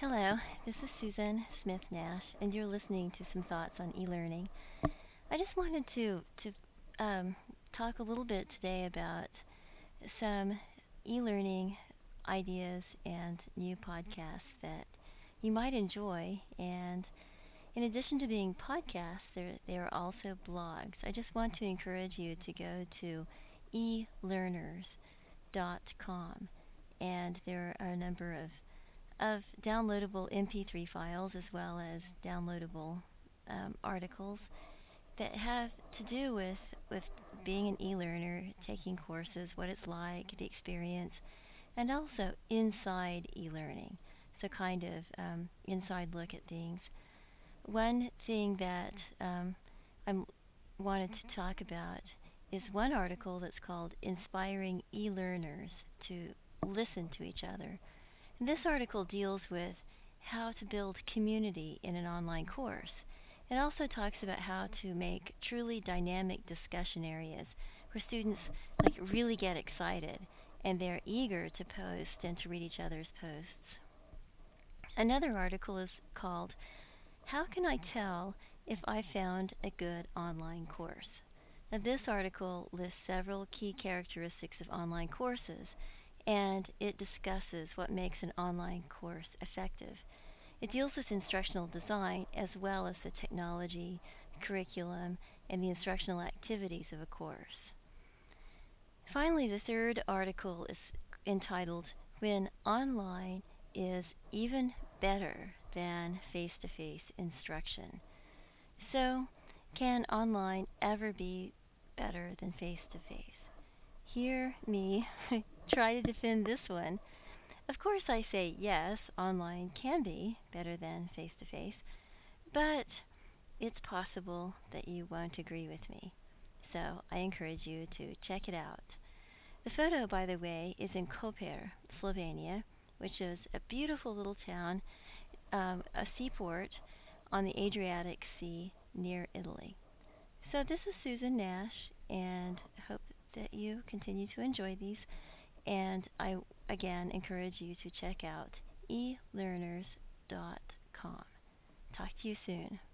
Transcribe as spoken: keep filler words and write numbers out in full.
Hello, this is Susan Smith Nash, and you're listening to some thoughts on e-learning. I just wanted to to um, talk a little bit today about some e-learning ideas and new podcasts that you might enjoy. And in addition to being podcasts, there there are also blogs. I just want to encourage you to go to e learners dot com, and there are a number of of downloadable M P three files as well as downloadable um, articles that have to do with with being an e-learner, taking courses, what it's like, the experience, and also inside e-learning. So kind of um, inside look at things. One thing that um, I wanted to talk about is one article that's called "Inspiring E-learners to Listen to Each Other." This article deals with how to build community in an online course. It also talks about how to make truly dynamic discussion areas where students like really get excited and they're eager to post and to read each other's posts. Another article is called "How Can I Tell If I Found a Good Online Course?" Now, this article lists several key characteristics of online courses, and it discusses what makes an online course effective. It deals with instructional design as well as the technology, curriculum, and the instructional activities of a course. Finally, the third article is entitled "When Online is Even Better Than Face to Face Instruction." So, can online ever be better than face to face? Hear me try to defend this one. Of course, I say yes, online can be better than face to face, but it's possible that you won't agree with me. So I encourage you to check it out. The photo, by the way, is in Koper, Slovenia, which is a beautiful little town, um, a seaport on the Adriatic Sea near Italy. So this is Susan Nash, and I hope that you continue to enjoy these. And I again encourage you to check out e learners dot com. Talk to you soon.